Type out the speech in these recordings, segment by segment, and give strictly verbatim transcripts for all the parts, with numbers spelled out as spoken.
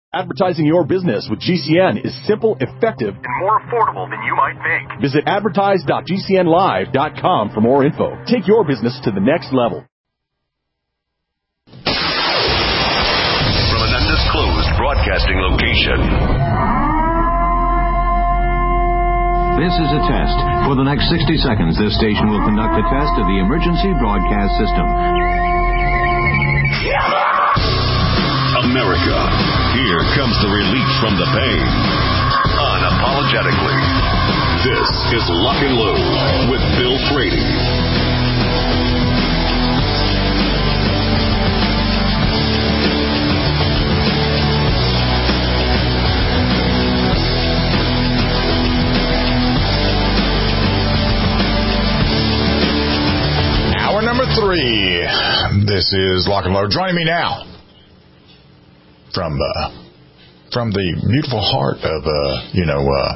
Advertising your business with G C N is simple, effective, and more affordable than you might think. Visit advertise dot g c n live dot com for more info. Take your business to the next level. From an undisclosed broadcasting location. This is a test. For the next sixty seconds, this station will conduct a test of the emergency broadcast system. America, here comes the relief from the pain. Unapologetically. This is Lock and Load with Bill Frady. Hour number three. This is Lock and Load. Joining me now from uh, from the beautiful heart of uh, you know uh,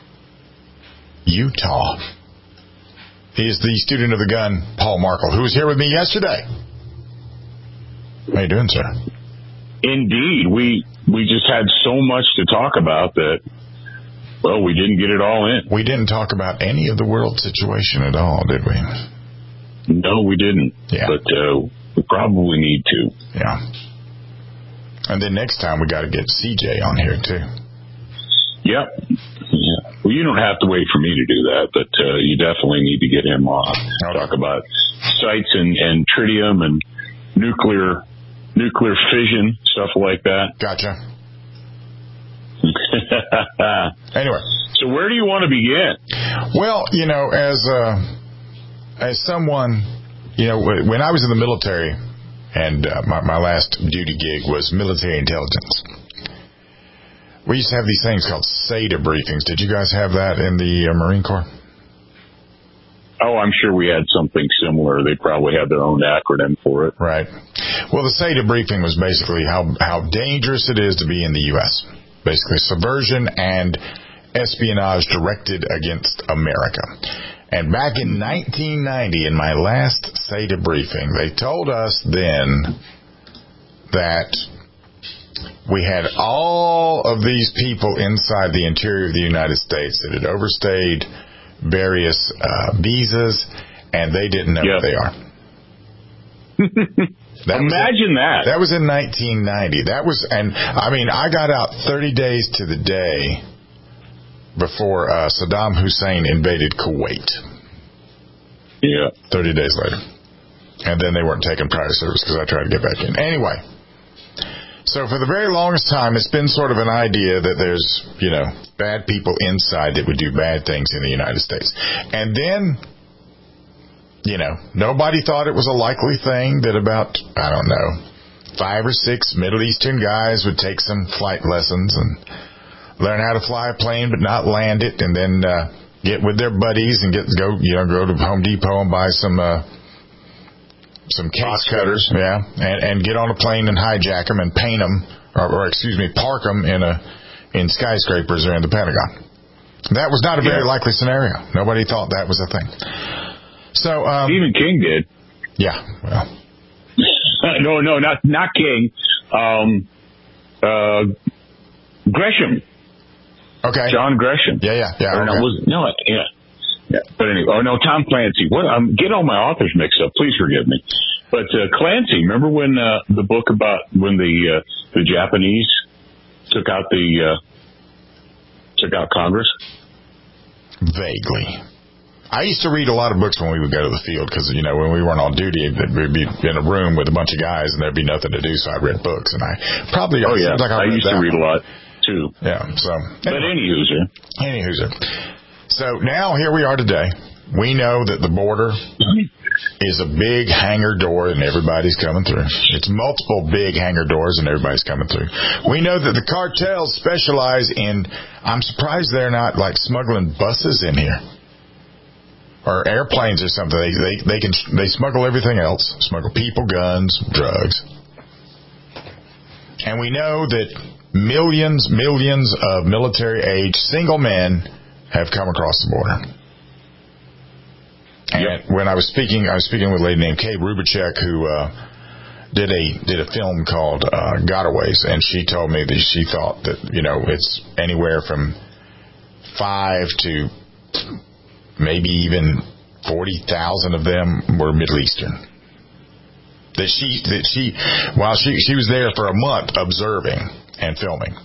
Utah is the student of the gun, Paul Markle, who was here with me yesterday. How you doing, sir? Indeed, we we just had so much to talk about that. Well, we didn't get it all in. We didn't talk about any of the world situation at all, did we? No, we didn't. Yeah. But uh, we probably need to. Yeah. And then next time we got to get C J on here too. Yep. Yeah. Well, you don't have to wait for me to do that, but uh, you definitely need to get him on. Okay. Talk about sites and, and tritium and nuclear nuclear fission, stuff like that. Gotcha. Anyway. So where do you want to begin? Well, you know, as uh, as someone, you know, when I was in the military, and uh, my, my last duty gig was military intelligence, we used to have these things called SATA briefings. Did you guys have that in the uh, Marine Corps? Oh, I'm sure we had something similar. They probably had their own acronym for it. Right. Well, the SATA briefing was basically how, how dangerous it is to be in the U S Basically, subversion and espionage directed against America. And back in nineteen ninety, in my last SATA briefing, they told us then that we had all of these people inside the interior of the United States that had overstayed various uh, visas, and they didn't know yep. who they are. That Imagine in, that. That was in nineteen ninety. That was, and I mean, I got out thirty days to the day before uh, Saddam Hussein invaded Kuwait. Yeah. thirty days later. And then they weren't taking prior service because I tried to get back in. Anyway. So for the very longest time, it's been sort of an idea that there's, you know, bad people inside that would do bad things in the United States. And then, you know, nobody thought it was a likely thing that about, I don't know, five or six Middle Eastern guys would take some flight lessons and learn how to fly a plane but not land it, and then uh, get with their buddies and get go you know go to Home Depot and buy some uh, some case cutters, yeah, and, and get on a plane and hijack them and paint them, or, or excuse me, park them in a in skyscrapers or in the Pentagon. That was not a very yeah. likely scenario. Nobody thought that was a thing. So um, Stephen King did. Yeah, well, no, no, not not King. Um, uh, Gresham. Okay. John Gresham. Yeah, yeah, yeah. Or okay. no, was, no, yeah. yeah. But anyway, oh no, Tom Clancy. What? I'm getting all my authors mixed up. Please forgive me. But uh, Clancy, remember when uh, the book about when the uh, the Japanese took out the uh, took out Congress? Vaguely. I used to read a lot of books when we would go to the field because, you know, when we weren't on duty, we'd be in a room with a bunch of guys and there'd be nothing to do, so I read books. And I probably... Oh, yeah. Like I, I used to read one. a lot, too. Yeah, so... Anyway. But any hooser. Any hooser. So now here we are today. We know that the border is a big hangar door and everybody's coming through. It's multiple big hangar doors and everybody's coming through. We know that the cartels specialize in... I'm surprised they're not, like, smuggling buses in here. Or airplanes or something. They, they they can they smuggle everything else. Smuggle people, guns, drugs. And we know that millions, millions of military-age single men have come across the border. And yep. when I was speaking, I was speaking with a lady named Kay Rubachek, who uh, did a did a film called uh, Gotaways, and she told me that she thought that, you know, it's anywhere from five to maybe even forty thousand of them were Middle Eastern. That she that she while she she was there for a month observing and filming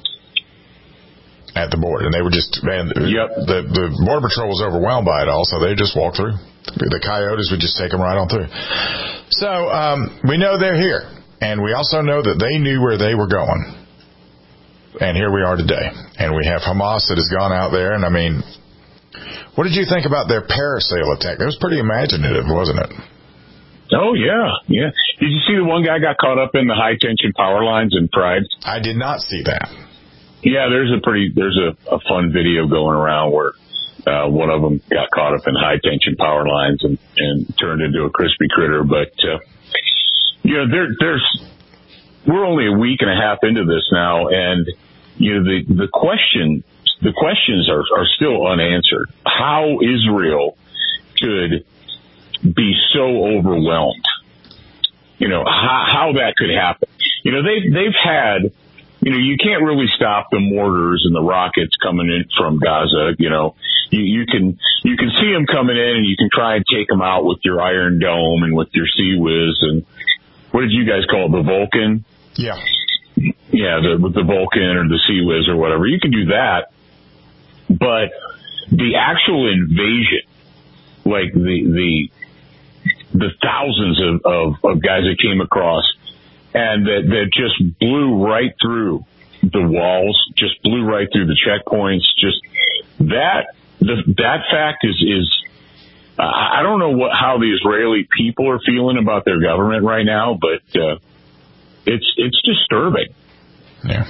at the border, and they were just man, yep. the the Border Patrol was overwhelmed by it all, so they just walked through. The coyotes would just take them right on through. So um, we know they're here, and we also know that they knew where they were going. And here we are today. And we have Hamas that has gone out there, and I mean, what did you think about their parasail attack? It was pretty imaginative, wasn't it? Oh, yeah, yeah. Did you see the one guy got caught up in the high-tension power lines in Pride? I did not see that. Yeah, there's a pretty, there's a, a fun video going around where Uh, one of them got caught up in high-tension power lines and, and turned into a crispy critter. But, uh, you know, there, there's we're only a week and a half into this now, and, you know, the, the question, the questions are, are still unanswered. How Israel could be so overwhelmed, you know, how, how that could happen. You know, they've, they've had, you know, you can't really stop the mortars and the rockets coming in from Gaza, you know. You, you can you can see them coming in, and you can try and take them out with your Iron Dome and with your Sea Whiz and what did you guys call it, the Vulcan? Yeah, yeah, the, with the Vulcan or the Sea Whiz or whatever. You can do that, but the actual invasion, like the the the thousands of, of, of guys that came across and that that just blew right through the walls, just blew right through the checkpoints, just that. The, that fact is, is uh, I don't know what how the Israeli people are feeling about their government right now, but uh, it's it's disturbing. Yeah.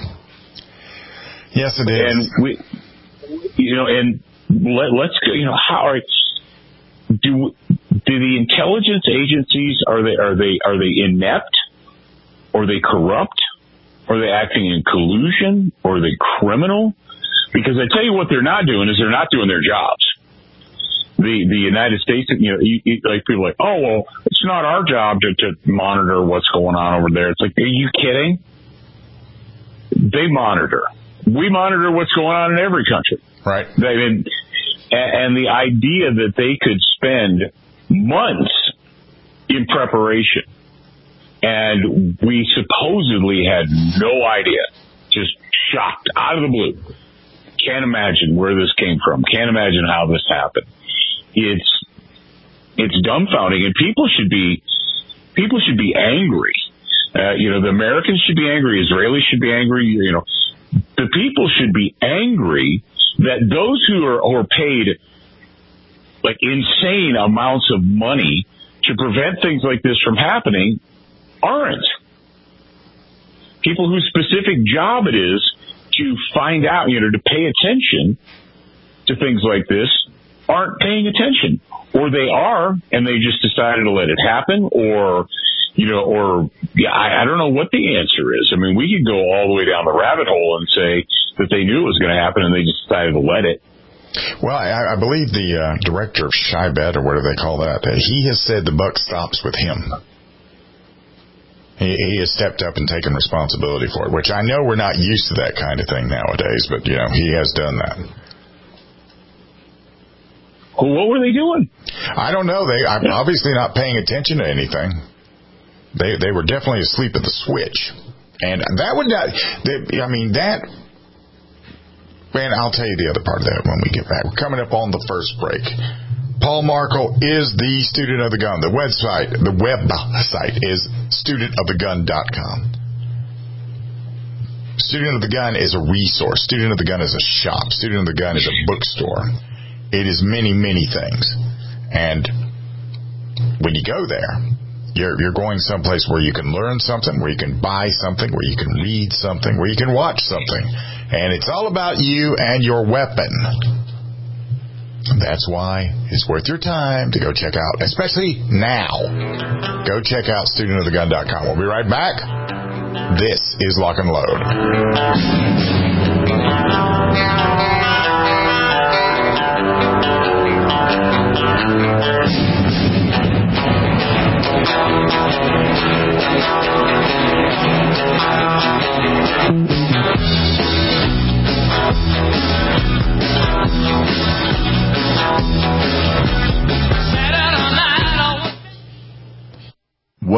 Yes, it is. And we, you know, and let, let's go. You know, how are do do the intelligence agencies are they are they are they inept? Are they corrupt? Are they acting in collusion? Or are they criminal? Because I tell you what they're not doing is they're not doing their jobs. The the United States, you know, you, you, like people are like, oh, well, it's not our job to, to monitor what's going on over there. It's like, are you kidding? They monitor. We monitor what's going on in every country. Right. They, and, and the idea that they could spend months in preparation and we supposedly had no idea, just shocked out of the blue. Can't imagine where this came from. Can't imagine how this happened. It's it's dumbfounding, and people should be people should be angry. Uh, you know, the Americans should be angry. Israelis should be angry. You know, the people should be angry that those who are, who are paid like insane amounts of money to prevent things like this from happening aren't. People whose specific job it is to find out, you know, to pay attention to things like this aren't paying attention. Or they are, and they just decided to let it happen, or, you know, or, yeah, I, I don't know what the answer is. I mean, we could go all the way down the rabbit hole and say that they knew it was going to happen and they just decided to let it. Well, I, I believe the uh, director of Shy Bet, or whatever they call that, that he has said the buck stops with him. He, he has stepped up and taken responsibility for it, which I know we're not used to that kind of thing nowadays, but, you know, he has done that. Well, what were they doing? I don't know. They I'm obviously not paying attention to anything. They they were definitely asleep at the switch. And that would not, they, I mean, that, man, I'll tell you the other part of that when we get back. We're coming up on the first break. Paul Markel is the student of the gun. The website, the website is student of the gun dot com. Student of the Gun is a resource. Student of the Gun is a shop. Student of the Gun is a bookstore. It is many, many things. And when you go there, you're you're going someplace where you can learn something, where you can buy something, where you can read something, where you can watch something. And it's all about you and your weapon. That's why it's worth your time to go check out, especially now. Go check out student of the gun dot com. We'll be right back. This is Lock and Load.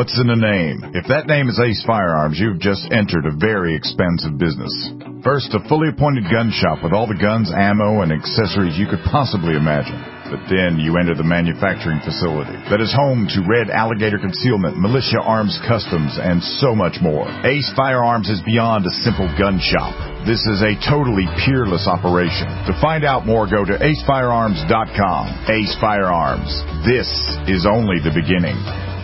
What's in a name? If that name is Ace Firearms, you've just entered a very expensive business. First, a fully appointed gun shop with all the guns, ammo, and accessories you could possibly imagine. But then you enter the manufacturing facility that is home to Red Alligator Concealment, Militia Arms Customs, and so much more. Ace Firearms is beyond a simple gun shop. This is a totally peerless operation. To find out more, go to ace firearms dot com. Ace Firearms. This is only the beginning.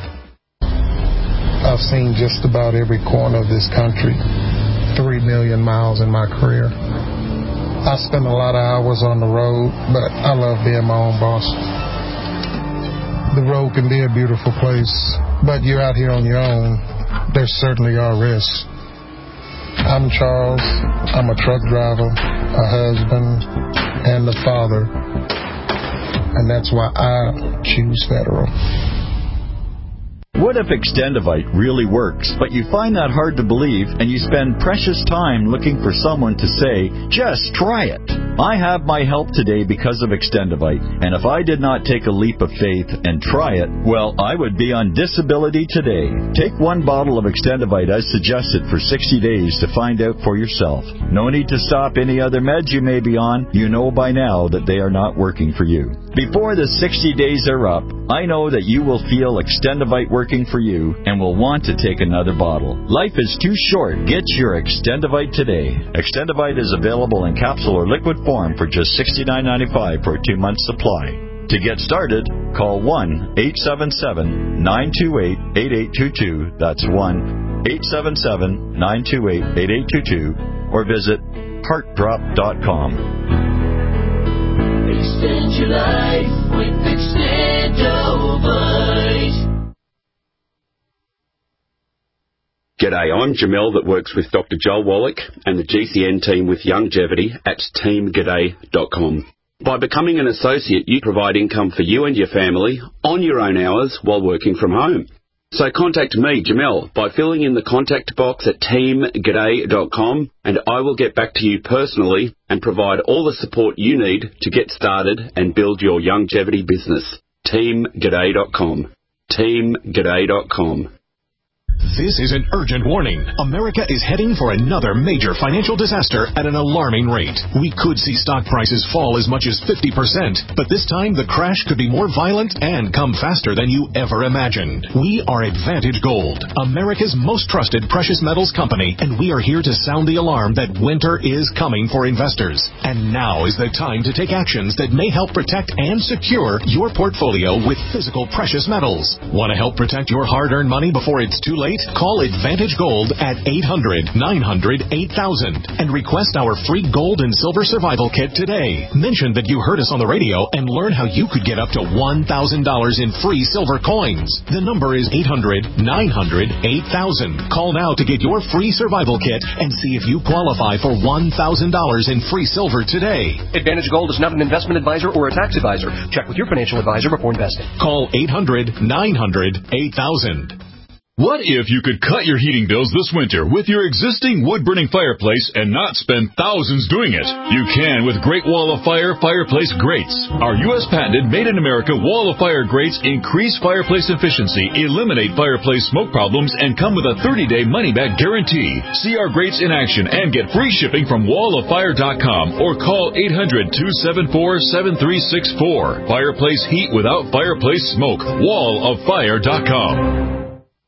I've seen just about every corner of this country. Three million miles in my career. I spend a lot of hours on the road, but I love being my own boss. The road can be a beautiful place, but you're out here on your own. There certainly are risks. I'm Charles. I'm a truck driver, a husband, and a father. And that's why I choose Federal. What if Extendivite really works, but you find that hard to believe and you spend precious time looking for someone to say, just try it? I have my help today because of Extendivite, and if I did not take a leap of faith and try it, well, I would be on disability today. Take one bottle of Extendivite as suggested for sixty days to find out for yourself. No need to stop any other meds you may be on. You know by now that they are not working for you. Before the sixty days are up, I know that you will feel Extendivite working for you and will want to take another bottle. Life is too short. Get your Extendivite today. Extendivite is available in capsule or liquid form for just sixty-nine ninety-five for a two-month supply. To get started, call one eight seven seven, nine two eight, eight eight two two. That's one eight seven seven, nine two eight, eight eight two two. Or visit heart drop dot com. Extend your life with Extendivite. G'day, I'm Jamel that works with Doctor Joel Wallach and the G C N team with Longevity at team g'day dot com. By becoming an associate, you provide income for you and your family on your own hours while working from home. So contact me, Jamel, by filling in the contact box at team g'day dot com, and I will get back to you personally and provide all the support you need to get started and build your longevity business. team g'day dot com. team g'day dot com. This is an urgent warning. America is heading for another major financial disaster at an alarming rate. We could see stock prices fall as much as fifty percent, but this time the crash could be more violent and come faster than you ever imagined. We are Advantage Gold, America's most trusted precious metals company, and we are here to sound the alarm that winter is coming for investors. And now is the time to take actions that may help protect and secure your portfolio with physical precious metals. Want to help protect your hard-earned money before it's too late? Call Advantage Gold at eight hundred, nine hundred, eight thousand and request our free gold and silver survival kit today. Mention that you heard us on the radio and learn how you could get up to one thousand dollars in free silver coins. The number is eight hundred, nine hundred, eight thousand. Call now to get your free survival kit and see if you qualify for one thousand dollars in free silver today. Advantage Gold is not an investment advisor or a tax advisor. Check with your financial advisor before investing. Call eight hundred, nine hundred, eight thousand. What if you could cut your heating bills this winter with your existing wood-burning fireplace and not spend thousands doing it? You can with Great Wall of Fire Fireplace Grates. Our U S patented made-in-America Wall of Fire grates increase fireplace efficiency, eliminate fireplace smoke problems, and come with a thirty-day money-back guarantee. See our grates in action and get free shipping from wall of fire dot com or call eight hundred, two seven four, seven three six four. Fireplace heat without fireplace smoke. wall of fire dot com.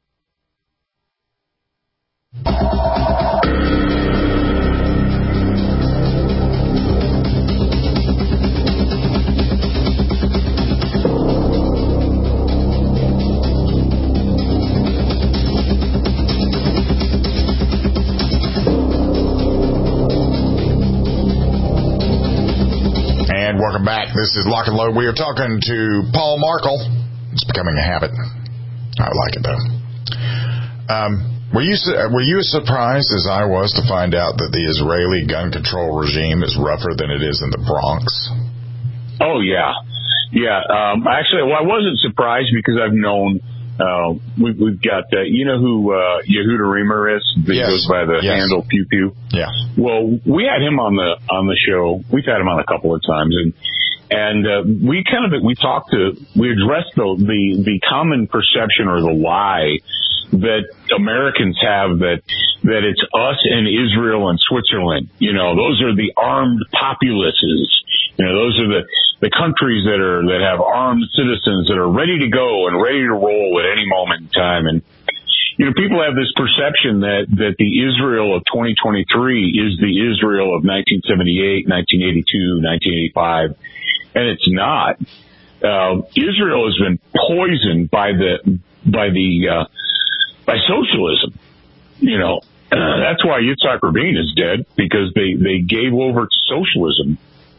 Welcome back. This is Lock and Load. We are talking to Paul Markel. It's becoming a habit. I like it, though. Um, were you were you as surprised as I was to find out that the Israeli gun control regime is rougher than it is in the Bronx? Oh, yeah. Yeah. Um, actually, well, I wasn't surprised because I've known uh, we, we've got, uh, you know who uh, Yehuda Reamer is? That yes. goes by the yes. handle Pew Pew. Yeah. Well, we had him on the on the show. We've had him on a couple of times, and and uh, we kind of we talked to we addressed the, the the common perception or the lie that Americans have that that it's us and Israel and Switzerland. You know, those are the armed populaces. You know, those are the, the countries that are that have armed citizens that are ready to go and ready to roll at any moment in time. And you know, people have this perception that that the Israel of twenty twenty-three is the Israel of nineteen seventy-eight, nineteen eighty-two, nineteen eighty-five, and it's not. Uh, Israel has been poisoned by the by the uh, by socialism. You know, uh, that's why Yitzhak Rabin is dead, because they they gave over to socialism.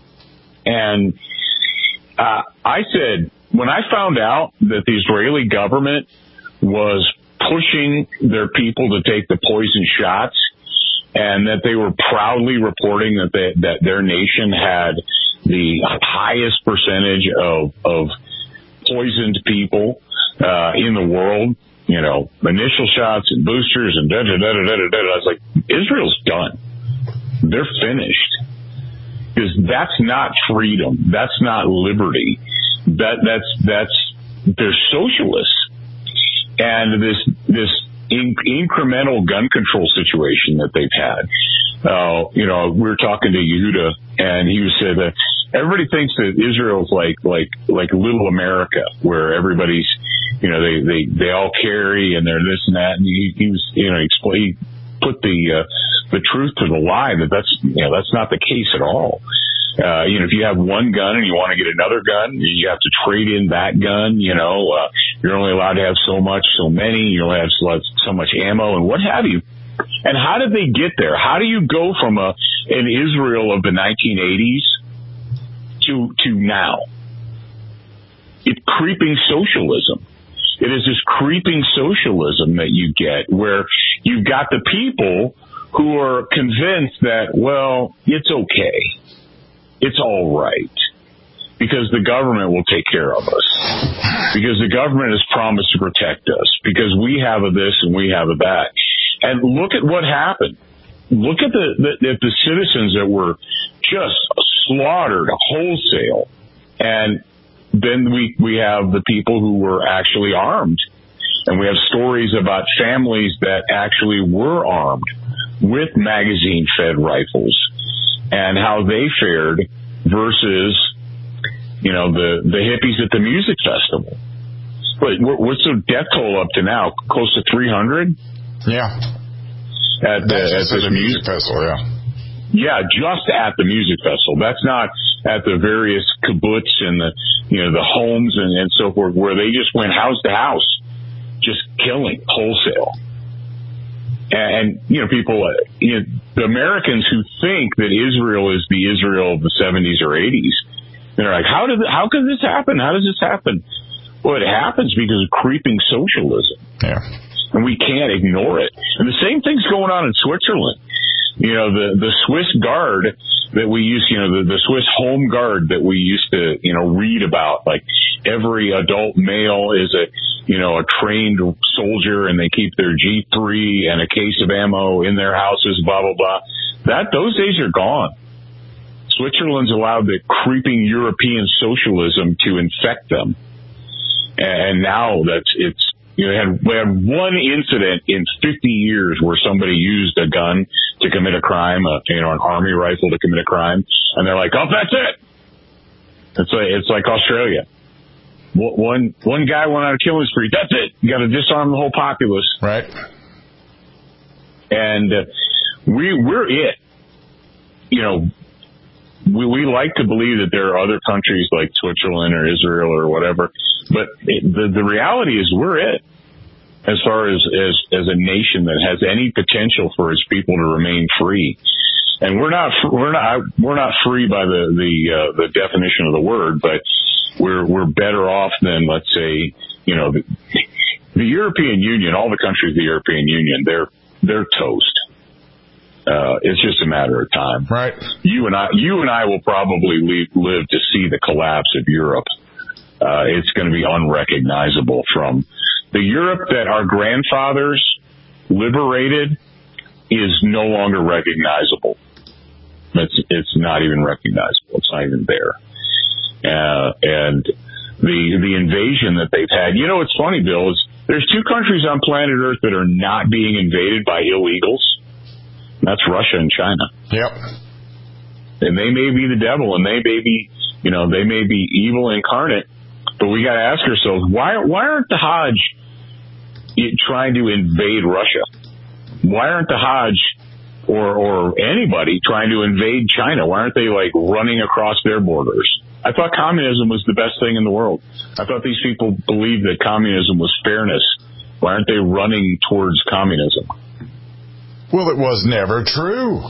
And uh, I said, when I found out that the Israeli government was pushing their people to take the poison shots, and that they were proudly reporting that they, that their nation had the highest percentage of, of poisoned people uh, in the world, you know, initial shots and boosters and da da da da da da. I was like, Israel's done. They're finished. Because that's not freedom. That's not liberty. That that's that's they're socialists. And this this in, incremental gun control situation that they've had. Uh, you know, we were talking to Yehuda, and he said that everybody thinks that Israel's like like like little America, where everybody's, you know, they they they all carry and they're this and that. And he, he was, you know, explain put the uh, the truth to the lie that that's you know that's not the case at all. Uh, you know, if you have one gun and you want to get another gun, you have to trade in that gun. You know, uh, you're only allowed to have so much, so many. You only have so, so much ammo and what have you. And how did they get there? How do you go from a an Israel of the nineteen eighties to to now? It's creeping socialism. It is this creeping socialism that you get, where you've got the people who are convinced that, well, it's okay. It's all right, because the government will take care of us, because the government has promised to protect us, because we have a this and we have a that. And look at what happened. Look at the, the, at the citizens that were just slaughtered wholesale. And then we, we have the people who were actually armed. And we have stories about families that actually were armed with magazine-fed rifles, and how they fared versus, you know, the, the hippies at the music festival. But what's the death toll up to now? Close to three hundred? Yeah. At the, at the music festival, yeah. Yeah, just at the music festival. That's not at the various kibbutz and the, you know, the homes and, and so forth, where they just went house to house, just killing wholesale. And, you know, people, uh, you know, the Americans who think that Israel is the Israel of the seventies or eighties, they're like, how did, how could this happen? How does this happen? Well, it happens because of creeping socialism. Yeah. And we can't ignore it. And the same thing's going on in Switzerland. You know, the, the Swiss Guard that we used, you know, the, the Swiss Home Guard that we used to, you know, read about, like every adult male is a, you know, a trained soldier, and they keep their G three and a case of ammo in their houses, blah, blah, blah. That, those days are gone. Switzerland's allowed the creeping European socialism to infect them. And now that's, it's, you know, had, we had one incident in fifty years where somebody used a gun to commit a crime, a, you know, an army rifle to commit a crime. And they're like, oh, that's it. It's like, it's like Australia. One one guy went on a killing spree. That's it. You got to disarm the whole populace, right? And uh, we we're it. You know, we we like to believe that there are other countries like Switzerland or Israel or whatever, but it, the the reality is we're it. As far as as as a nation that has any potential for its people to remain free. And we're not we're not we're not free by the the uh, the definition of the word, but we're we're better off than, let's say, you know, the, the European Union. All the countries of the European Union, they're they're toast. Uh, it's just a matter of time. Right. You and I you and I will probably live, live to see the collapse of Europe. Uh, it's going to be unrecognizable from the Europe that our grandfathers liberated is no longer recognizable. It's it's not even recognizable. It's not even there. Uh, and the the invasion that they've had. You know, what's funny, Bill, is there's two countries on planet Earth that are not being invaded by illegals. That's Russia and China. Yep. And they may be the devil, and they may be, you know, they may be evil incarnate. But we got to ask ourselves, why why aren't the Hajj trying to invade Russia? Why aren't the Hajj or or anybody trying to invade China? Why aren't they like running across their borders? I thought communism was the best thing in the world. I thought these people believed that communism was fairness. Why aren't they running towards communism? Well, it was never true.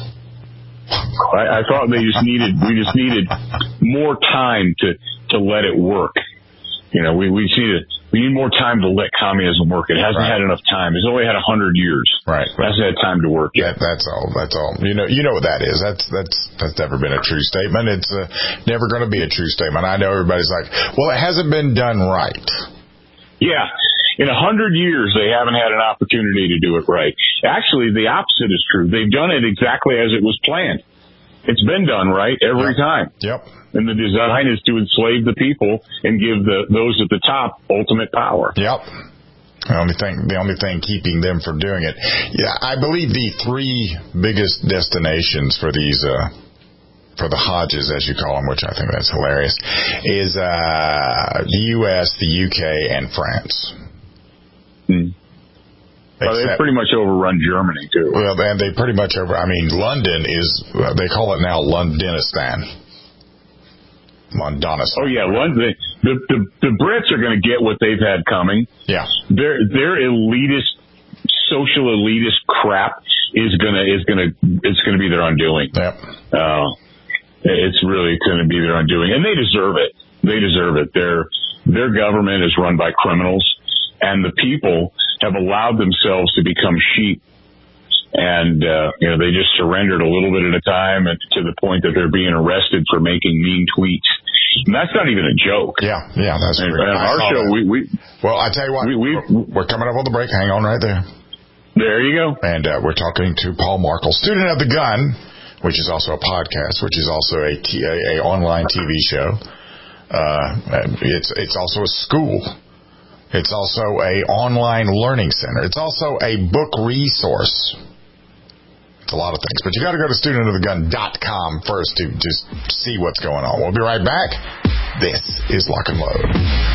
I, I thought they just needed we just needed more time to to let it work. You know, we we just needed we need more time to let communism work. It hasn't right. had enough time. It's only had a hundred years. Right. It hasn't had time to work yet. That, that's all. That's all. You know. You know what that is. That's that's that's never been a true statement. It's uh, never going to be a true statement. I know everybody's like, well, it hasn't been done right. Yeah. In a hundred years, they haven't had an opportunity to do it right. Actually, the opposite is true. They've done it exactly as it was planned. It's been done right every yep. time. Yep. And the design is to enslave the people and give the those at the top ultimate power. Yep. The only thing, the only thing keeping them from doing it. Yeah, I believe the three biggest destinations for these, uh, for the Hajjs, as you call them, which I think that's hilarious, is uh, the U S, the U K, and France. Hmm. Well, they pretty much overrun Germany, too. Well, and they pretty much over... I mean, London is... Uh, they call it now Londonistan. Londonistan. Oh, yeah. London, the, the, the Brits are going to get what they've had coming. Yeah. Their their elitist, social elitist crap is going to is going to it's going to be their undoing. Yep. Uh, it's really going to be their undoing. And they deserve it. They deserve it. Their, their government is run by criminals, and the people have allowed themselves to become sheep, and uh, you know they just surrendered a little bit at a time, and to the point that they're being arrested for making mean tweets. And that's not even a joke. Yeah, yeah, that's and, great. and our show, we, we well, I tell you what, we, we, we're coming up on the break. Hang on right there. There you go. And uh, we're talking to Paul Markel, student of the gun, which is also a podcast, which is also a, t- a, a online T V show. Uh, it's it's also a school. It's also a online learning center. It's also a book resource. It's a lot of things. But you got to go to student of the gun dot com first to just see what's going on. We'll be right back. This is Lock and Load.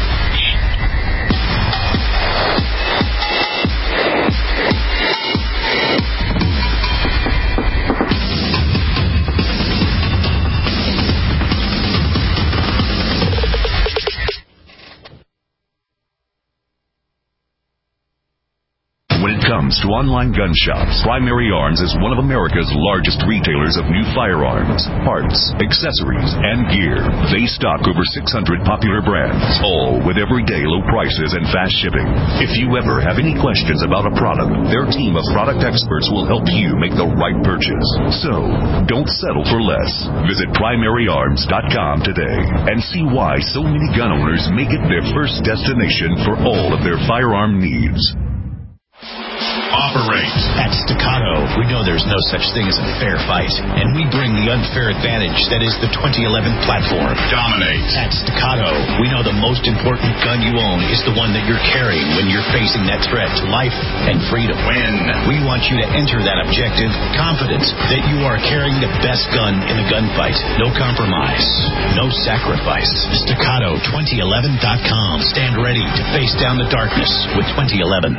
When it comes to online gun shops, Primary Arms is one of America's largest retailers of new firearms, parts, accessories, and gear. They stock over six hundred popular brands, all with everyday low prices and fast shipping. If you ever have any questions about a product, their team of product experts will help you make the right purchase. So, don't settle for less. Visit primary arms dot com today and see why so many gun owners make it their first destination for all of their firearm needs. Operate. At Staccato, we know there's no such thing as a fair fight, and we bring the unfair advantage that is the twenty eleven platform. Dominate. At Staccato, we know the most important gun you own is the one that you're carrying when you're facing that threat to life and freedom. Win. We want you to enter that objective confident that you are carrying the best gun in the gunfight. No compromise. No sacrifice. Staccato twenty eleven dot com. Stand ready to face down the darkness with twenty eleven.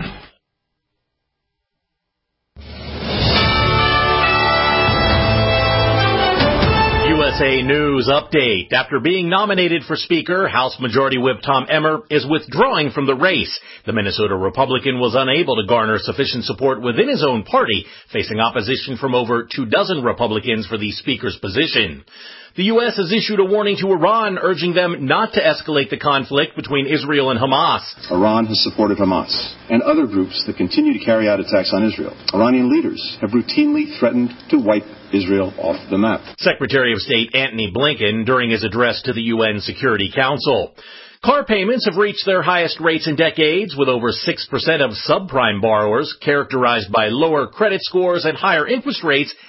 U S A News Update. After being nominated for Speaker, House Majority Whip Tom Emmer is withdrawing from the race. The Minnesota Republican was unable to garner sufficient support within his own party, facing opposition from over two dozen Republicans for the Speaker's position. The U S has issued a warning to Iran, urging them not to escalate the conflict between Israel and Hamas. Iran has supported Hamas and other groups that continue to carry out attacks on Israel. Iranian leaders have routinely threatened to wipe Israel off the map. Secretary of State Antony Blinken during his address to the U N Security Council. Car payments have reached their highest rates in decades, with over six percent of subprime borrowers characterized by lower credit scores and higher interest rates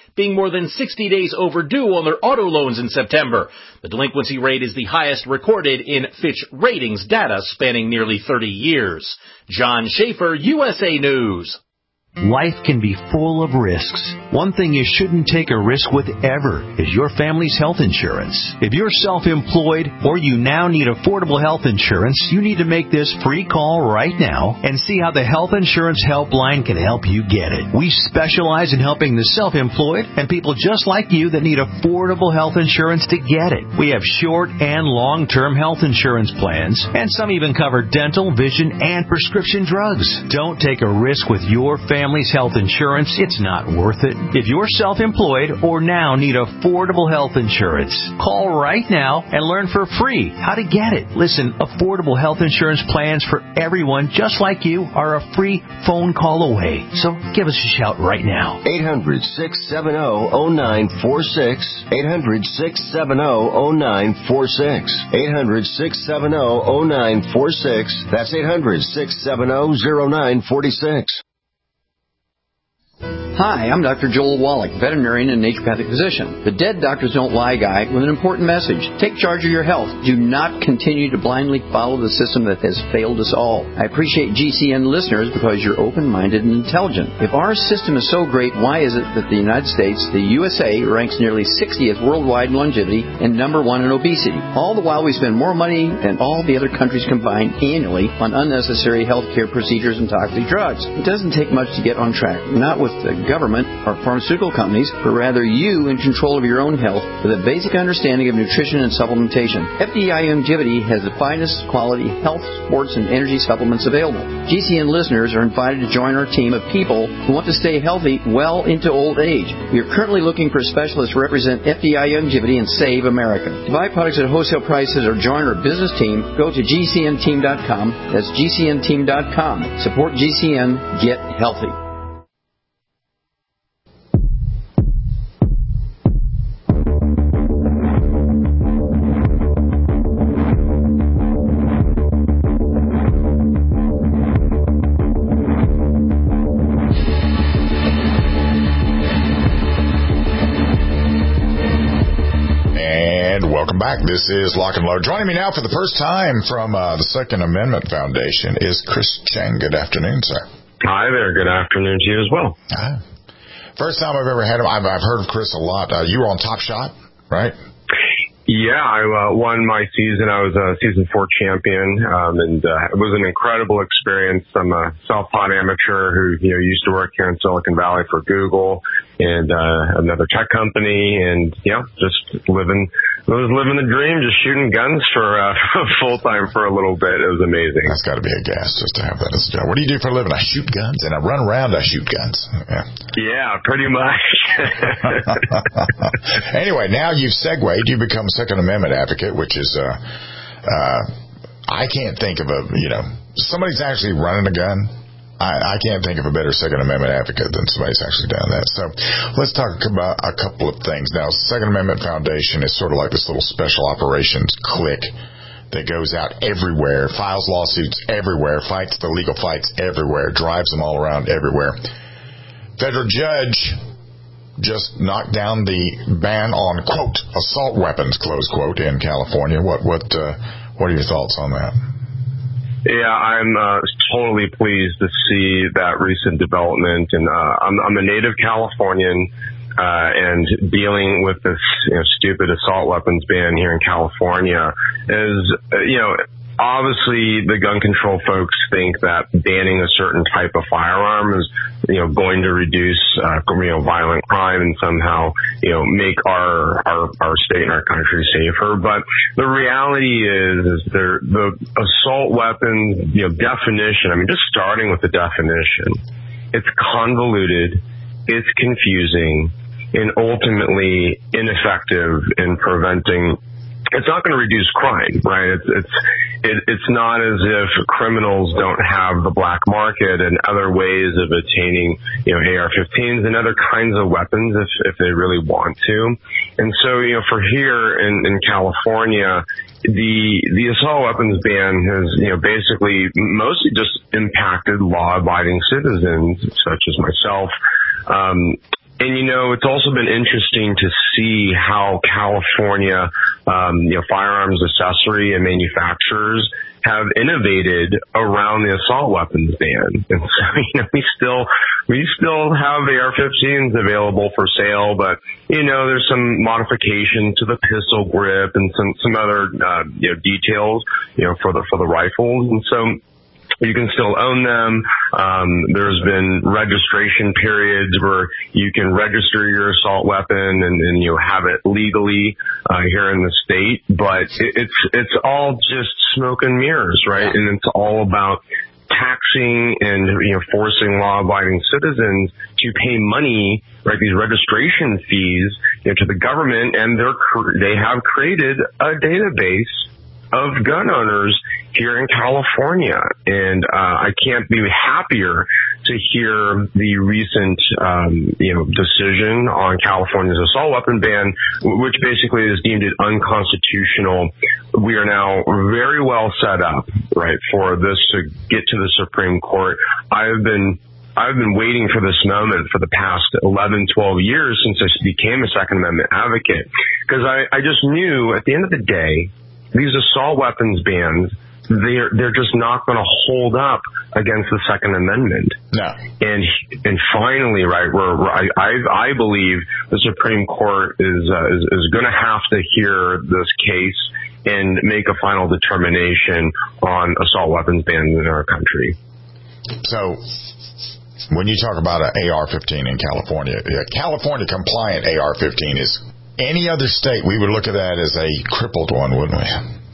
being more than sixty days overdue on their auto loans in September. The delinquency rate is the highest recorded in Fitch Ratings data spanning nearly thirty years. John Schaefer, U S A News. Life can be full of risks. One thing you shouldn't take a risk with ever is your family's health insurance. If you're self-employed or you now need affordable health insurance, you need to make this free call right now and see how the Health Insurance Helpline can help you get it. We specialize in helping the self-employed and people just like you that need affordable health insurance to get it. We have short and long-term health insurance plans, and some even cover dental, vision, and prescription drugs. Don't take a risk with your family. Family's health insurance, it's not worth it. If you're self-employed or now need affordable health insurance, call right now and learn for free how to get it. Listen, affordable health insurance plans for everyone just like you are a free phone call away. So give us a shout right now. eight hundred, six seven zero, zero nine four six. eight hundred, six seven zero, zero nine four six. eight hundred, six seven zero, zero nine four six. That's eight hundred, six seven zero, zero nine four six. Hi, I'm Doctor Joel Wallach, veterinarian and naturopathic physician. The Dead Doctors Don't Lie guy with an important message. Take charge of your health. Do not continue to blindly follow the system that has failed us all. I appreciate G C N listeners because you're open-minded and intelligent. If our system is so great, why is it that the United States, the U S A, ranks nearly sixtieth worldwide in longevity and number one in obesity? All the while we spend more money than all the other countries combined annually on unnecessary health care procedures and toxic drugs. It doesn't take much to get on track. Not with the government or pharmaceutical companies, but rather you in control of your own health with a basic understanding of nutrition and supplementation. F D I Longevity has the finest quality health, sports, and energy supplements available. G C N listeners are invited to join our team of people who want to stay healthy well into old age. We are currently looking for specialists to represent F D I Longevity and Save America. To buy products at wholesale prices or join our business team, go to G C N team dot com. That's G C N team dot com. Support G C N. Get healthy. Back. This is Lock and Load. Joining me now for the first time from uh, the Second Amendment Foundation is Chris Cheng. Good afternoon, sir. Hi there. Good afternoon to you as well. Hi. First time I've ever had him. I've, I've heard of Chris a lot. Uh, you were on Top Shot, right? Yeah, I uh, won my season. I was a season four champion, um, and uh, it was an incredible experience. I'm a self-taught amateur who, you know, used to work here in Silicon Valley for Google and uh, another tech company, and yeah, just living, I was living the dream, just shooting guns for uh, full time for a little bit. It was amazing. That's got to be a gas just to have that as a job. What do you do for a living? I shoot guns, and I run around. I shoot guns. Yeah, yeah, pretty much. Anyway, now you've segued. You become a Second Amendment advocate, which is, uh, uh, I can't think of a, you know, somebody's actually running a gun. I, I can't think of a better Second Amendment advocate than somebody's actually done that. So let's talk about a couple of things. Now, Second Amendment Foundation is sort of like this little special operations clique that goes out everywhere, files lawsuits everywhere, fights the legal fights everywhere, drives them all around everywhere. Federal judge just knocked down the ban on, quote, assault weapons, close quote, in California. What what uh, what are your thoughts on that? Yeah, I'm uh, totally pleased to see that recent development. And uh, I'm, I'm a native Californian, uh, and dealing with this, you know, stupid assault weapons ban here in California is, uh, you know, obviously the gun control folks think that banning a certain type of firearm is, you know, going to reduce, uh, you know, violent crime and somehow, you know, make our, our, our state and our country safer. But the reality is, is there, the assault weapons, you know, definition, I mean, just starting with the definition, it's convoluted, it's confusing, and ultimately ineffective in preventing. It's not going to reduce crime, right? It's it's it, it's not as if criminals don't have the black market and other ways of attaining, you know, A R fifteens and other kinds of weapons if if they really want to. And so, you know, for here in in California, the the assault weapons ban has, you know, basically mostly just impacted law-abiding citizens such as myself. Um, And, you know, it's also been interesting to see how California, um, you know, firearms accessory and manufacturers have innovated around the assault weapons ban. And so, you know, we still, we still have A R fifteens available for sale, but, you know, there's some modification to the pistol grip and some, some other, uh, you know, details, you know, for the, for the rifles. And so, you can still own them. Um, there's been registration periods where you can register your assault weapon and, and you know, have it legally uh, here in the state. But it, it's it's all just smoke and mirrors, right? Yeah. And it's all about taxing and, you know, forcing law-abiding citizens to pay money, right? These registration fees, you know, to the government, and they're they have created a database of gun owners here in California. And uh, I can't be happier to hear the recent, um, you know, decision on California's assault weapon ban, which basically has deemed it unconstitutional. We are now very well set up, right, for this to get to the Supreme Court. I've been I've been waiting for this moment for the past eleven, twelve years since I became a Second Amendment advocate, because I, I just knew at the end of the day, these assault weapons bans, they're they're just not going to hold up against the Second Amendment. No. And and finally, right, we're, we're, I I I believe the Supreme Court is uh, is, is going to have to hear this case and make a final determination on assault weapons bans in our country. So, when you talk about an A R fifteen in California, a California compliant A R fifteen is. Any other state, we would look at that as a crippled one, wouldn't we?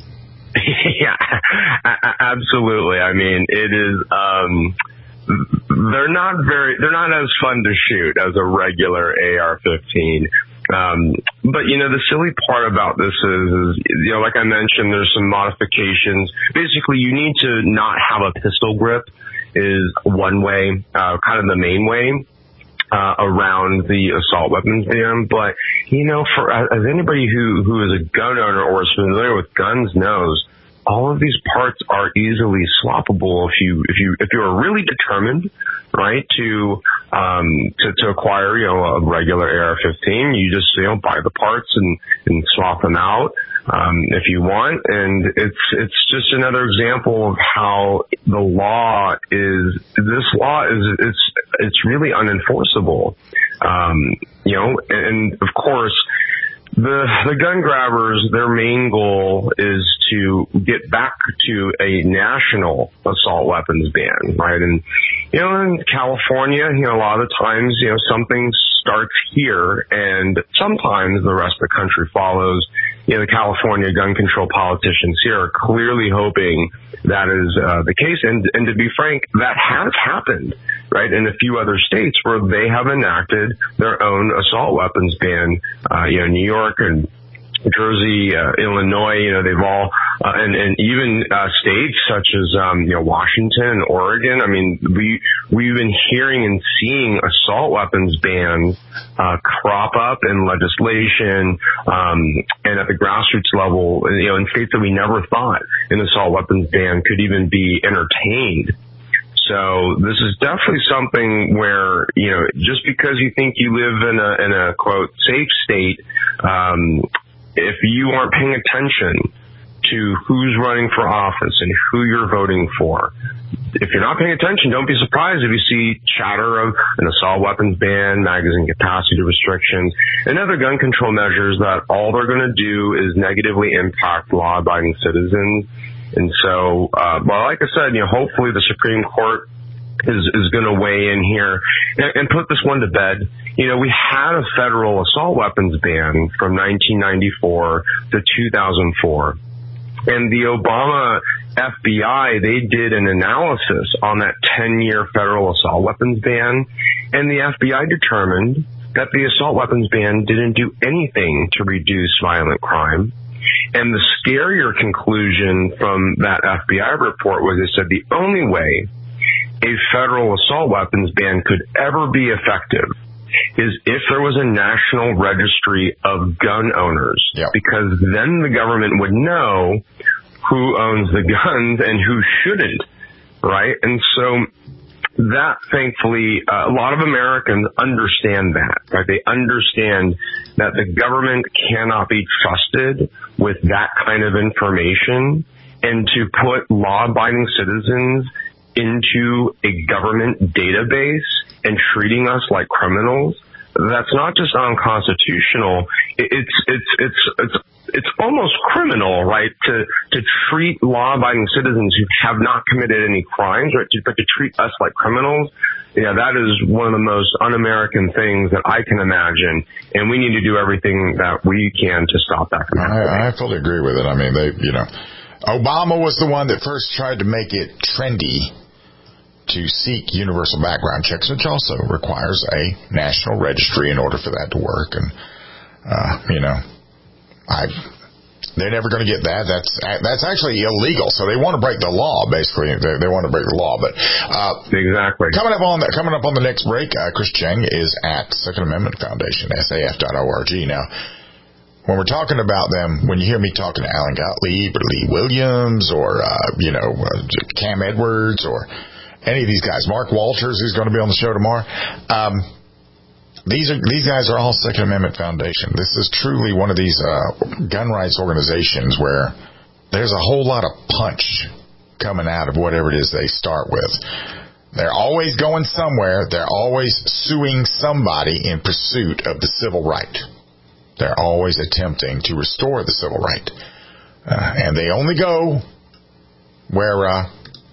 Yeah, absolutely. I mean, it is, um, they're not very, they're not as fun to shoot as a regular A R fifteen. Um, but, you know, the silly part about this is, is, you know, like I mentioned, there's some modifications. Basically, you need to not have a pistol grip is one way, uh, kind of the main way. Uh, around the assault weapons ban, but you know, for as anybody who who is a gun owner or is familiar with guns knows, all of these parts are easily swappable if you if you if you are really determined, right, to um to, to acquire, you know, a regular A R fifteen. You just, you know, buy the parts and and swap them out um if you want, and it's it's just another example of how the law is this law is it's it's really unenforceable. Um you know, and, and of course The the gun grabbers, their main goal is to get back to a national assault weapons ban, right? And, you know, in California, you know, a lot of the times, you know, something starts here and sometimes the rest of the country follows. You know, the California gun control politicians here are clearly hoping that is uh, the case. And, and to be frank, that has happened, right, in a few other states where they have enacted their own assault weapons ban. Uh, you know, New York and Jersey, uh, Illinois, you know, they've all, uh, and, and even, uh, states such as, um, you know, Washington and Oregon. I mean, we, we've been hearing and seeing assault weapons bans, uh, crop up in legislation, um, and at the grassroots level, you know, in states that we never thought an assault weapons ban could even be entertained. So this is definitely something where, you know, just because you think you live in a, in a quote, safe state, um, if you aren't paying attention to who's running for office and who you're voting for, if you're not paying attention, don't be surprised if you see chatter of an assault weapons ban, magazine capacity restrictions, and other gun control measures that all they're going to do is negatively impact law-abiding citizens. And so, uh, well, like I said, you know, hopefully the Supreme Court is, is going to weigh in here and, and put this one to bed. You know, we had a federal assault weapons ban from nineteen ninety-four to two thousand four. And the Obama F B I, they did an analysis on that ten-year federal assault weapons ban, and the F B I determined that the assault weapons ban didn't do anything to reduce violent crime. And the scarier conclusion from that F B I report was they said the only way a federal assault weapons ban could ever be effective is if there was a national registry of gun owners, yep. because then the government would know who owns the guns and who shouldn't, right? And so that, thankfully, uh, a lot of Americans understand that, right? They understand that the government cannot be trusted with that kind of information, and to put law-abiding citizens into a government database and treating us like criminals, that's not just unconstitutional. It's, it's, it's, it's, it's almost criminal, right? To, to treat law-abiding citizens who have not committed any crimes, right? To, but to treat us like criminals. Yeah, that is one of the most un-American things that I can imagine. And we need to do everything that we can to stop that from happening. I, I fully agree with it. I mean, they, you know, Obama was the one that first tried to make it trendy to seek universal background checks, which also requires a national registry in order for that to work. And, uh, you know, I, they're never going to get that. That's, that's actually illegal. So they want to break the law, basically. They, they want to break the law. But, uh, exactly. Coming up on the, coming up on the next break, uh, Chris Cheng is at Second Amendment Foundation, S A F dot org. Now, when we're talking about them, when you hear me talking to Alan Gottlieb or Lee Williams or, uh, you know, uh, Cam Edwards or any of these guys, Mark Walters, who's going to be on the show tomorrow, um, these are these guys are all Second Amendment Foundation. This is truly one of these uh, gun rights organizations where there's a whole lot of punch coming out of whatever it is they start with. They're always going somewhere. They're always suing somebody in pursuit of the civil right. They're always attempting to restore the civil right. Uh, and they only go where uh,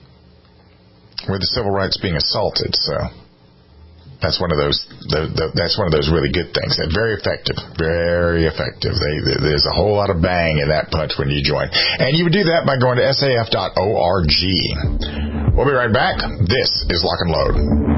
where the civil rights being assaulted. So that's one of those the, the, that's one of those really good things. And very effective. Very effective. They, they, there's a whole lot of bang in that punch when you join. And you would do that by going to S A F dot org. We'll be right back. This is Lock and Load.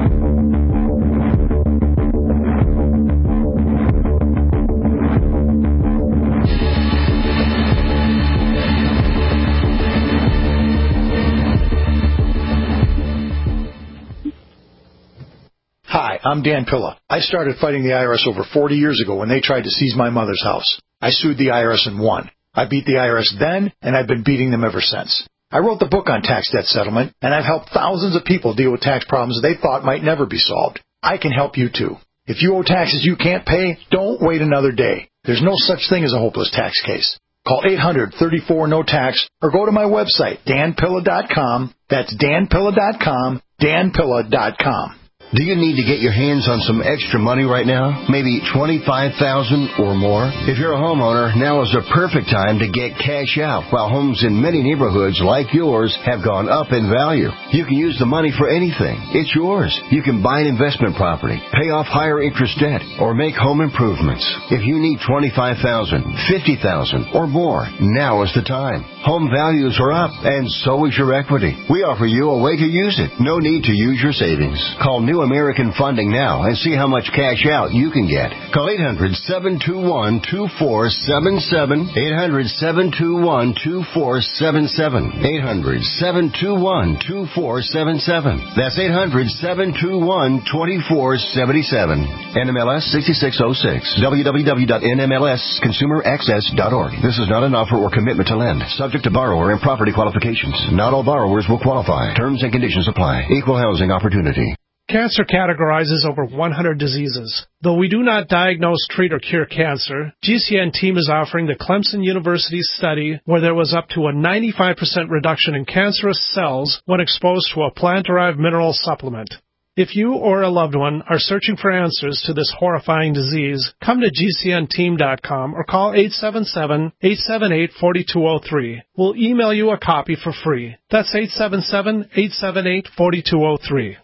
Hi, I'm Dan Pilla. I started fighting the I R S over forty years ago when they tried to seize my mother's house. I sued the I R S and won. I beat the I R S then, and I've been beating them ever since. I wrote the book on tax debt settlement, and I've helped thousands of people deal with tax problems they thought might never be solved. I can help you too. If you owe taxes you can't pay, don't wait another day. There's no such thing as a hopeless tax case. Call eight hundred, thirty-four, no tax or go to my website, dan pilla dot com. That's dan pilla dot com, dan pilla dot com. Do you need to get your hands on some extra money right now? Maybe twenty-five thousand dollars or more? If you're a homeowner, now is the perfect time to get cash out while homes in many neighborhoods like yours have gone up in value. You can use the money for anything. It's yours. You can buy an investment property, pay off higher interest debt, or make home improvements. If you need twenty-five thousand dollars, fifty thousand dollars or more, now is the time. Home values are up, and so is your equity. We offer you a way to use it. No need to use your savings. Call New American Funding now and see how much cash out you can get. Call eight hundred, seven two one, two four seven seven, eight hundred, seven two one, two four seven seven, eight hundred, seven two one, two four seven seven. That's eight hundred, seven two one, two four seven seven. N M L S sixty-six oh six. w w w dot n m l s consumer access dot org. This is not an offer or commitment to lend. Subject to borrower and property qualifications. Not all borrowers will qualify. Terms and conditions apply. Equal housing opportunity. Cancer categorizes over one hundred diseases. Though we do not diagnose, treat, or cure cancer, G C N team is offering the Clemson University study where there was up to a ninety-five percent reduction in cancerous cells when exposed to a plant-derived mineral supplement. If you or a loved one are searching for answers to this horrifying disease, come to G C N team dot com or call eight seven seven, eight seven eight, four two zero three. We'll email you a copy for free. That's eight seven seven, eight seven eight, four two zero three.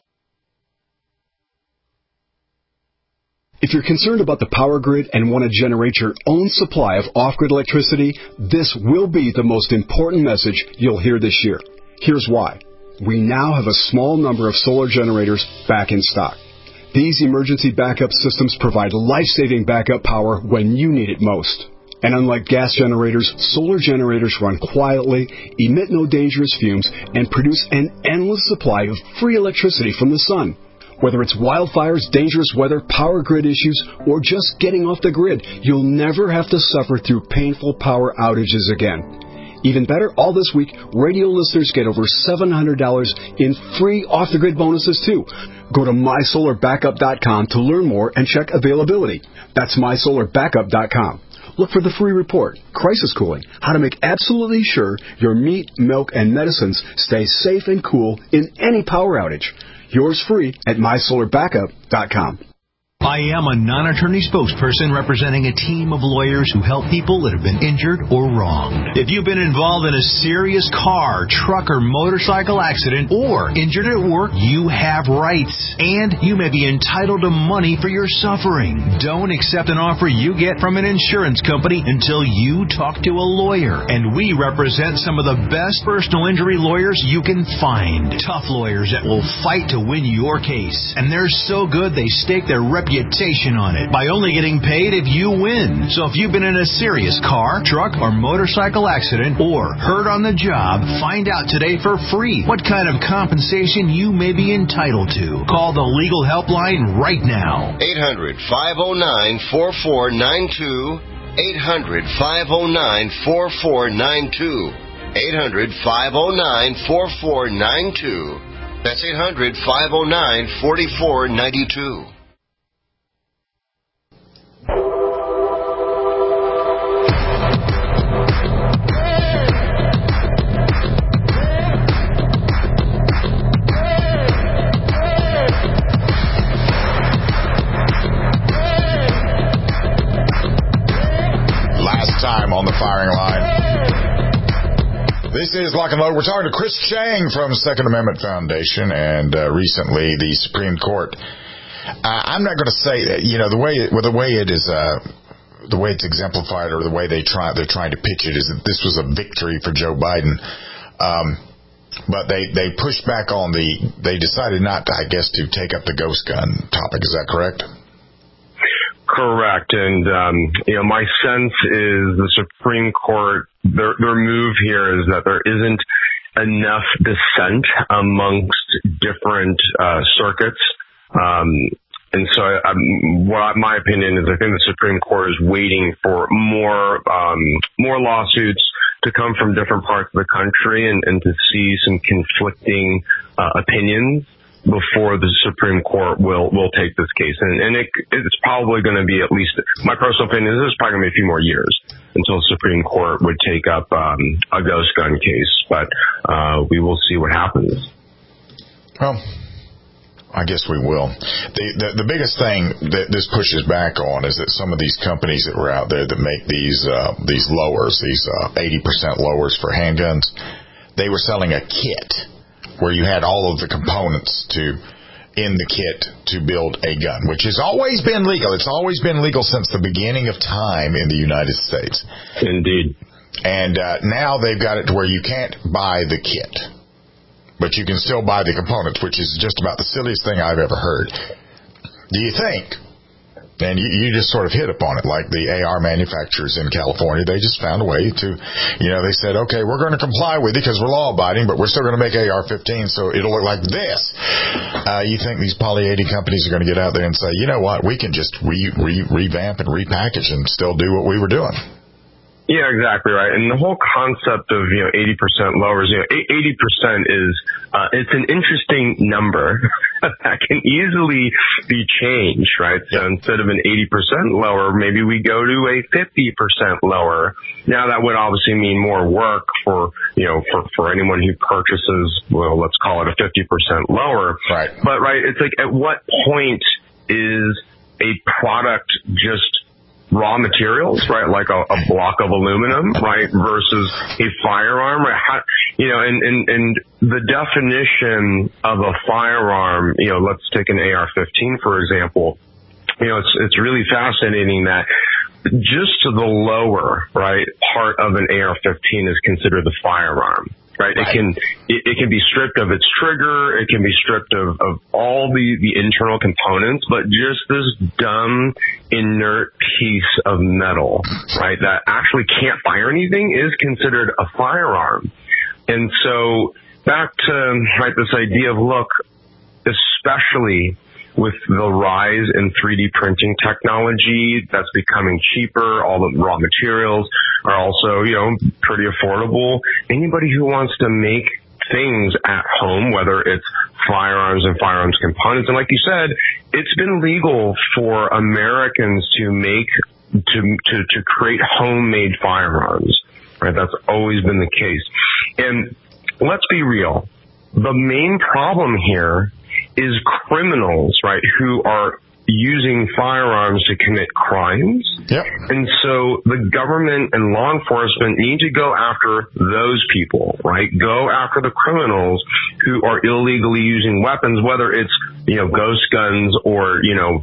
If you're concerned about the power grid and want to generate your own supply of off-grid electricity, this will be the most important message you'll hear this year. Here's why. We now have a small number of solar generators back in stock. These emergency backup systems provide life-saving backup power when you need it most. And unlike gas generators, solar generators run quietly, emit no dangerous fumes, and produce an endless supply of free electricity from the sun. Whether it's wildfires, dangerous weather, power grid issues, or just getting off the grid, you'll never have to suffer through painful power outages again. Even better, all this week, radio listeners get over seven hundred dollars in free off-the-grid bonuses, too. Go to my solar backup dot com to learn more and check availability. That's my solar backup dot com. Look for the free report, Crisis Cooling, how to make absolutely sure your meat, milk, and medicines stay safe and cool in any power outage. Yours free at my solar backup dot com. I am a non-attorney spokesperson representing a team of lawyers who help people that have been injured or wronged. If you've been involved in a serious car, truck, or motorcycle accident or injured at work, you have rights, and you may be entitled to money for your suffering. Don't accept an offer you get from an insurance company until you talk to a lawyer, and we represent some of the best personal injury lawyers you can find. Tough lawyers that will fight to win your case, and they're so good they stake their reputation on it by only getting paid if you win. So if you've been in a serious car, truck, or motorcycle accident or hurt on the job, find out today for free what kind of compensation you may be entitled to. Call the legal helpline right now. eight hundred, five oh nine, four four nine two. eight hundred, five oh nine, four four nine two. eight hundred, five oh nine, four four nine two. That's eight hundred, five oh nine, four four nine two. Time on the firing line. This is Lock and Load. We're talking to Chris Chang from Second Amendment Foundation, and uh, recently the Supreme Court. Uh, I'm not going to say that, you know, the way well, the way it is, uh, the way it's exemplified, or the way they try they're trying to pitch it, is that this was a victory for Joe Biden. Um, but they they pushed back on the. They decided not to, I guess, to take up the ghost gun topic. Is that correct? Correct. And, um, you know, my sense is the Supreme Court, their, their move here is that there isn't enough dissent amongst different uh, circuits. Um, and so I, um, what my opinion is, I think the Supreme Court is waiting for more, um, more lawsuits to come from different parts of the country and, and to see some conflicting uh, opinions before the Supreme Court will will take this case. And, and it, it's probably going to be, at least my personal opinion, is it's probably going to be a few more years until the Supreme Court would take up um, a ghost gun case. But uh, we will see what happens. Well, I guess we will. The, the the biggest thing that this pushes back on is that some of these companies that were out there that make these uh, these lowers, these uh, eighty percent lowers for handguns, they were selling a kit where you had all of the components to in the kit to build a gun, which has always been legal. It's always been legal since the beginning of time in the United States. Indeed. And uh, now they've got it to where you can't buy the kit, but you can still buy the components, which is just about the silliest thing I've ever heard. Do you think? And you, you just sort of hit upon it, like the A R manufacturers in California. They just found a way to, you know, they said, okay, we're going to comply with it because we're law-abiding, but we're still going to make A R fifteen so it'll look like this. Uh, you think these poly eighty companies are going to get out there and say, you know what, we can just re, re, revamp and repackage and still do what we were doing? Yeah, exactly right. And the whole concept of, you know, eighty percent lowers, you know, eighty percent is, uh, it's an interesting number that can easily be changed, right? So instead of an eighty percent lower, maybe we go to a fifty percent lower. Now that would obviously mean more work for, you know, for, for anyone who purchases, well, let's call it a fifty percent lower. Right. But, right, it's like, at what point is a product just raw materials, right, like a, a block of aluminum, right, versus a firearm, right? How, you know, and, and, and the definition of a firearm, you know, let's take an A R fifteen, for example. You know, it's, it's really fascinating that just to the lower, right, part of an A R fifteen is considered the firearm. Right. It can, it, it can be stripped of its trigger. It can be stripped of, of all the, the internal components, but just this dumb, inert piece of metal, right, that actually can't fire anything is considered a firearm. And so back to, right, this idea of, look, especially with the rise in three D printing technology that's becoming cheaper, all the raw materials, are also, you know, pretty affordable. Anybody who wants to make things at home, whether it's firearms and firearms components. And like you said, it's been legal for Americans to make, to, to, to create homemade firearms, right? That's always been the case. And let's be real. The main problem here is criminals, right, who are using firearms to commit crimes. Yep. And so the government and law enforcement need to go after those people, right? Go after the criminals who are illegally using weapons, whether it's, you know, ghost guns or, you know,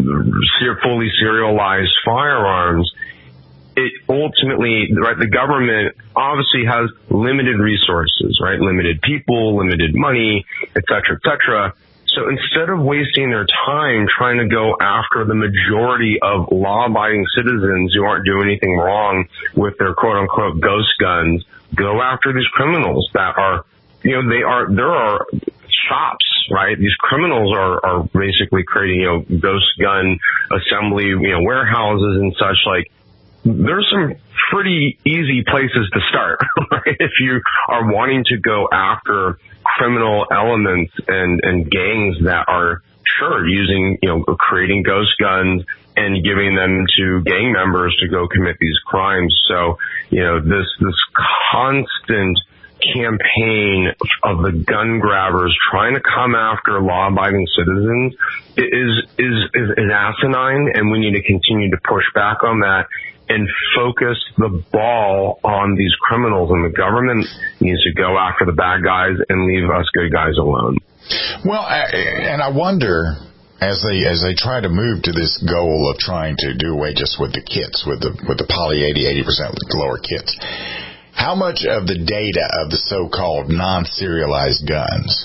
fully serialized firearms. It ultimately, right, the government obviously has limited resources, right? Limited people, limited money, et cetera, et cetera. So instead of wasting their time trying to go after the majority of law-abiding citizens who aren't doing anything wrong with their quote-unquote ghost guns, go after these criminals that are, you know, they are, there are shops, right? These criminals are, are basically creating, you know, ghost gun assembly, you know, warehouses and such. Like, there's some pretty easy places to start, right? If you are wanting to go after criminal elements and, and gangs that are sure using, you know, creating ghost guns and giving them to gang members to go commit these crimes. So, you know, this, this constant campaign of the gun grabbers trying to come after law-abiding citizens is, is, is, is asinine, and we need to continue to push back on that and focus the ball on these criminals, and the government needs to go after the bad guys and leave us good guys alone. Well, and I wonder, as they as they try to move to this goal of trying to do away just with the kits, with the with the poly eighty, eighty percent lower kits, how much of the data of the so-called non-serialized guns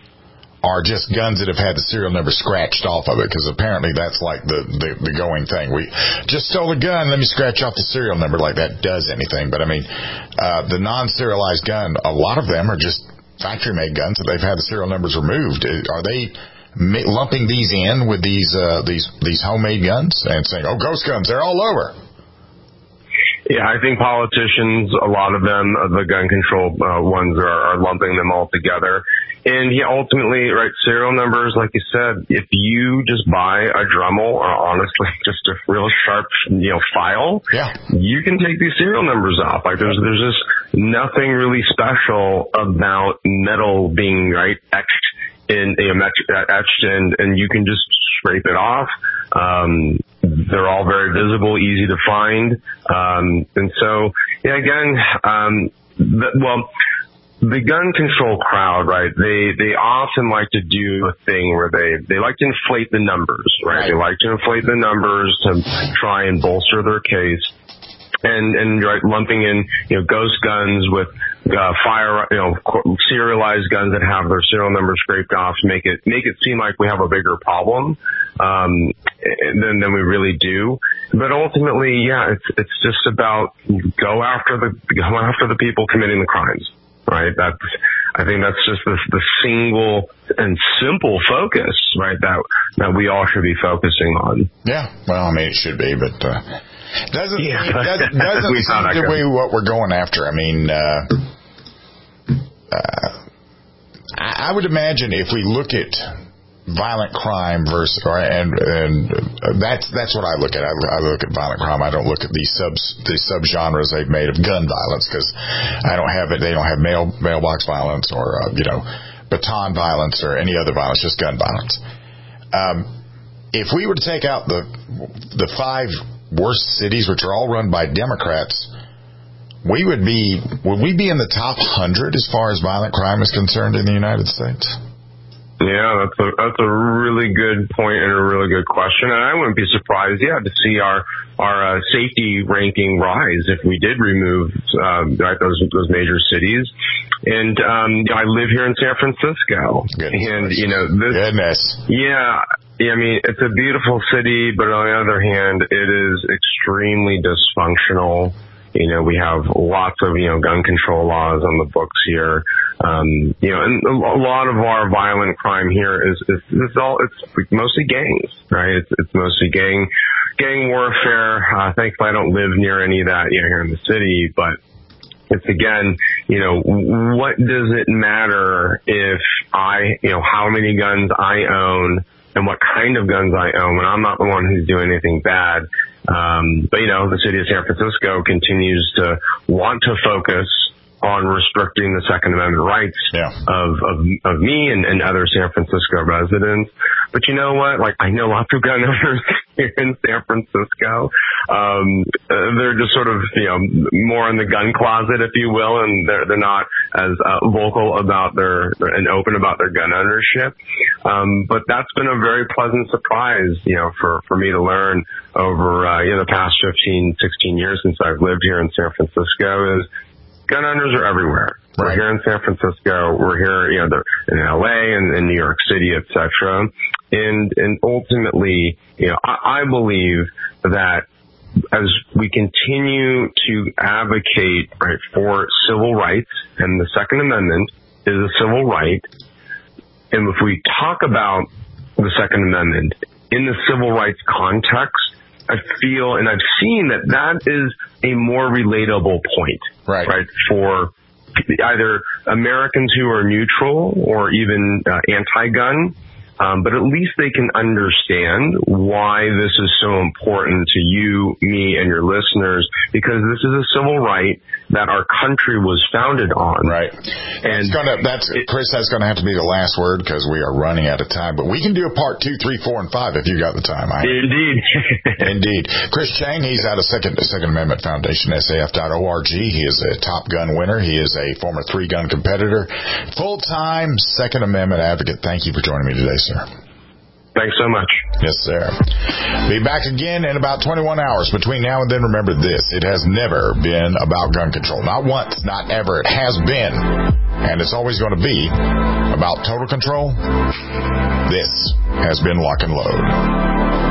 are just guns that have had the serial number scratched off of it? Because apparently that's like the, the, the going thing. We just stole a gun, let me scratch off the serial number, like that does anything. But, I mean, uh, the non-serialized gun, a lot of them are just factory-made guns that they've had the serial numbers removed. Are they lumping these in with these uh, these these homemade guns and saying, oh, ghost guns, they're all over? Yeah, I think politicians, a lot of them, the gun control uh, ones, are, are lumping them all together. And yeah, ultimately, right, serial numbers, like you said, if you just buy a Dremel, or honestly, just a real sharp, you know, file, yeah, you can take these serial numbers off. Like there's, there's just nothing really special about metal being, right, etched in, you know, etched and, and you can just scrape it off. Um, they're all very visible, easy to find. Um, and so, yeah, again, um, the, well, the gun control crowd, right, they, they often like to do a thing where they, they like to inflate the numbers, right? They like to inflate the numbers to try and bolster their case. And, and right, lumping in, you know, ghost guns with, uh, fire, you know, serialized guns that have their serial numbers scraped off to make it, make it seem like we have a bigger problem, um, than, than we really do. But ultimately, yeah, it's, it's just about go after the, go after the people committing the crimes. Right. That's, I think that's just the, the single and simple focus, right, that, that we all should be focusing on. Yeah. Well, I mean, it should be, but, uh, doesn't, yeah. doesn't, doesn't seem to be what we're going after. I mean, uh, uh, I would imagine if we look at violent crime versus, or, and, and that's, that's what I look at. I, I look at violent crime. I don't look at these subs, these subgenres they've made of gun violence, because I don't have it. They don't have mail, mailbox violence or, uh, you know, baton violence or any other violence, just gun violence. Um, if we were to take out the, the five worst cities, which are all run by Democrats, we would be, would we be in the top hundred as far as violent crime is concerned in the United States? Yeah, that's a, that's a really good point and a really good question. And I wouldn't be surprised, yeah, to see our, our, uh, safety ranking rise if we did remove, um, right, those, those major cities. And, um, I live here in San Francisco. Goodness. And, you know, this, Goodness. yeah, yeah, I mean, it's a beautiful city, but on the other hand, it is extremely dysfunctional. You know, we have lots of, you know, gun control laws on the books here. Um, you know, and a lot of our violent crime here is, is, is all, it's mostly gangs, right? It's, it's mostly gang, gang warfare. Uh, thankfully, I don't live near any of that, you know, here in the city, but it's again, you know, what does it matter if I, you know, how many guns I own and what kind of guns I own when I'm not the one who's doing anything bad. Um, but, you know, the city of San Francisco continues to want to focus on restricting the Second Amendment rights yeah. of, of of me and, and other San Francisco residents. But you know what? Like, I know lots of gun owners here in San Francisco. Um, uh, they're just sort of, you know, more in the gun closet, if you will, and they're they're not as uh, vocal about their and open about their gun ownership. Um, but that's been a very pleasant surprise, you know, for for me to learn over uh, you know the past fifteen, sixteen years since I've lived here in San Francisco is. Gun owners are everywhere. We're here in San Francisco. We're here, you know, in L A and in New York City, et cetera. And, and ultimately, you know, I, I believe that as we continue to advocate, right, for civil rights, and the Second Amendment is a civil right, and if we talk about the Second Amendment in the civil rights context, I feel and I've seen that that is a more relatable point, right, right for either Americans who are neutral or even uh, anti-gun. Um, but at least they can understand why this is so important to you, me, and your listeners, because this is a civil right that our country was founded on. Right. And it's gonna, that's, Chris, that's going to have to be the last word because we are running out of time. But we can do a part two, three, four, and five if you got the time. I Indeed. Indeed. Chris Chang, he's out of Second, Second Amendment Foundation, S A F dot org. He is a Top Gun winner. He is a former three-gun competitor, full-time Second Amendment advocate. Thank you for joining me today, sir. Thanks so much. Yes, sir. Be back again in about twenty-one hours. Between now and then, remember this. It has never been about gun control. Not once, not ever. It has been, and it's always going to be, about total control. This has been Lock and Load.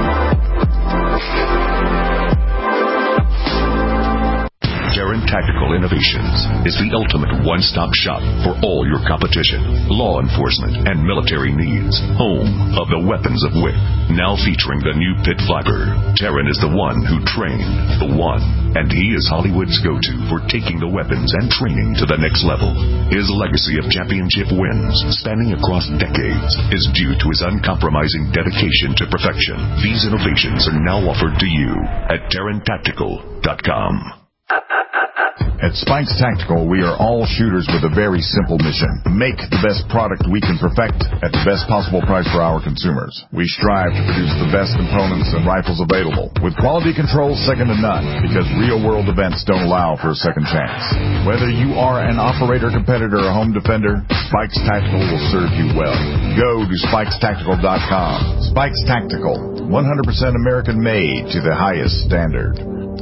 Taran Tactical Innovations is the ultimate one-stop shop for all your competition, law enforcement, and military needs. Home of the weapons of W I P. Now featuring the new Pit Viper. Taran is the one who trained the one, and he is Hollywood's go-to for taking the weapons and training to the next level. His legacy of championship wins, spanning across decades, is due to his uncompromising dedication to perfection. These innovations are now offered to you at Taran Tactical dot com. At Spikes Tactical, we are all shooters with a very simple mission: make the best product we can perfect at the best possible price for our consumers. We strive to produce the best components and rifles available, with quality control second to none, because real-world events don't allow for a second chance. Whether you are an operator, competitor, or home defender, Spikes Tactical will serve you well. Go to Spikes Tactical dot com. Spikes Tactical, one hundred percent American-made to the highest standard.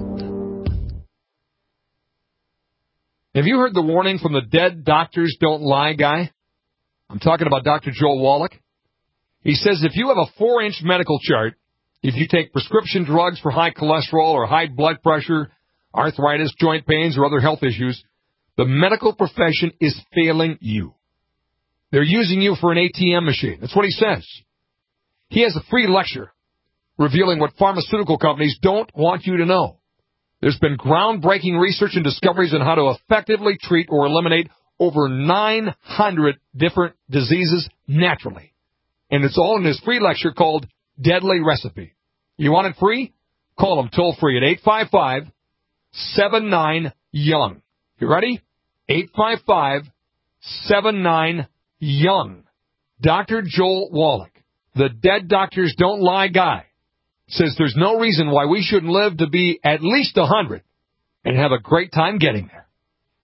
Have you heard the warning from the Dead Doctors Don't Lie guy? I'm talking about Doctor Joel Wallach. He says if you have a four-inch medical chart, if you take prescription drugs for high cholesterol or high blood pressure, arthritis, joint pains, or other health issues, the medical profession is failing you. They're using you for an A T M machine. That's what he says. He has a free lecture revealing what pharmaceutical companies don't want you to know. There's been groundbreaking research and discoveries on how to effectively treat or eliminate over nine hundred different diseases naturally. And it's all in his free lecture called Deadly Recipe. You want it free? Call him toll free at eight five five, seven nine, young. You ready? eight five five, seven nine, young. Doctor Joel Wallach, the Dead Doctors Don't Lie guy, says there's no reason why we shouldn't live to be at least one hundred and have a great time getting there.